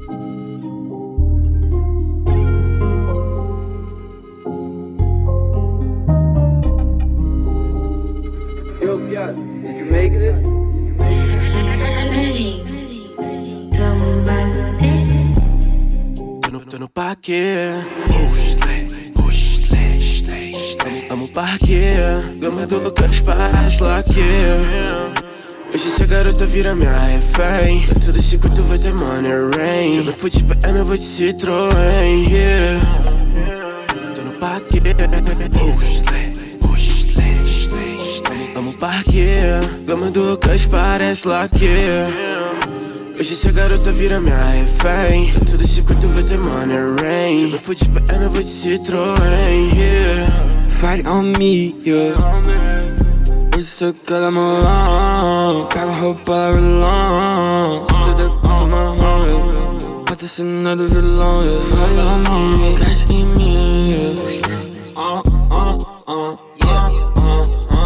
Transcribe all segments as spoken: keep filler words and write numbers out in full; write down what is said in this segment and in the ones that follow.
Yo, Piazza, did you make this? Tô no, tô no parque. Amo o parque. Gama do Lucas Paz, Laque. Hoje se a garota vira minha refém, dentro desse quarto vai ter money rain. Se eu não for tipo M, eu vou de Citroën, yeah. Tô no parque. Amo o parque. Gama do Lucas parece Laque. Hoje se a garota vira minha refém, dentro desse quarto vai ter money rain. Se eu não for tipo M, eu vou de Citroën, yeah. Fight on me, yeah. Hoje você quer namorar, pega a roupa vilão. Se te acostuma, yeah. Bate a cena do vilão, yeah. Fight on me, cash em mim, yeah. Uh, uh, uh, uh, uh,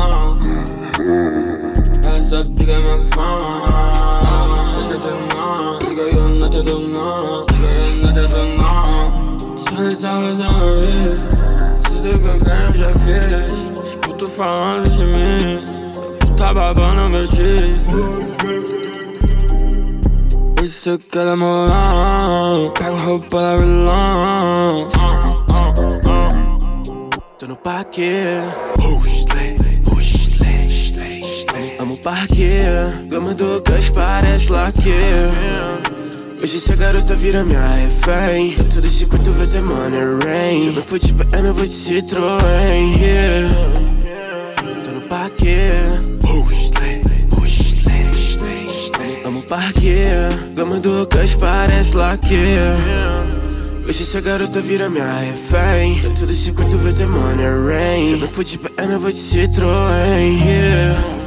uh. Essa pica é minha fã. Esquece não, diga eu não te dou não. Diga eu não te dou não. Só lhe tava uma vez. Tudo que eu quero já fiz. Os putos falando de mim, tá babando meu tio. Hoje você quer namorar, pega a roupa da vilão. uh, uh, uh. Tô no parque. Amo o parque. Gama do Lucas parece Laque. Hoje se a garota vira minha refém, dentro desse quarto vai ter money rain. Se eu não for tipo M, eu vou de Citroën, yeah. Tô no parque. Amo o parque. Gama do Lucas parece Laque. Hoje se a garota vira minha refém, dentro desse quarto vai ter money rain. Se eu não for tipo M, eu vou de Citroën, yeah.